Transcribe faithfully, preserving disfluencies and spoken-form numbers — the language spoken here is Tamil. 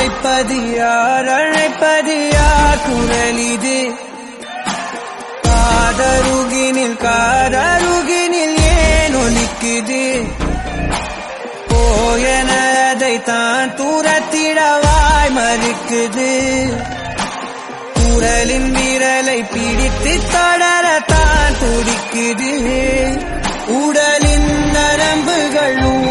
அழைப்பது யார் அழைப்பது யார் குரல் இது காதருகினில் காதருகினில் ஏன் ஒலிக்குது போயனதை தான் தூரத்திடவாய் மறுக்குது குரலின் விரலை பிடித்து தொடரத்தான் துடிக்குது உடலின் நரம்புகள்